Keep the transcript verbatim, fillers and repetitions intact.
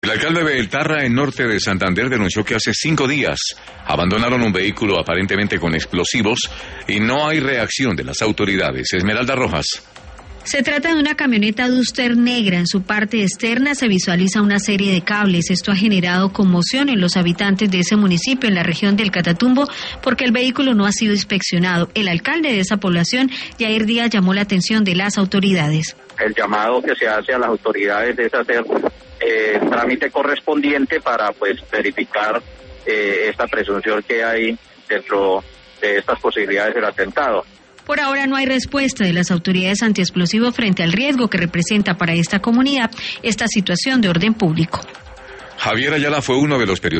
El alcalde de Beltarra, en norte de Santander, denunció que hace cinco días abandonaron un vehículo aparentemente con explosivos y no hay reacción de las autoridades. Esmeralda Rojas. Se trata de una camioneta Duster negra. En su parte externa se visualiza una serie de cables. Esto ha generado conmoción en los habitantes de ese municipio, en la región del Catatumbo, porque el vehículo no ha sido inspeccionado. El alcalde de esa población, Yair Díaz, llamó la atención de las autoridades. El llamado que se hace a las autoridades es hacer eh, el trámite correspondiente para pues verificar eh, esta presunción que hay dentro de estas posibilidades del atentado. Por ahora no hay respuesta de las autoridades antiexplosivos frente al riesgo que representa para esta comunidad esta situación de orden público. Javier Ayala fue uno de los periodistas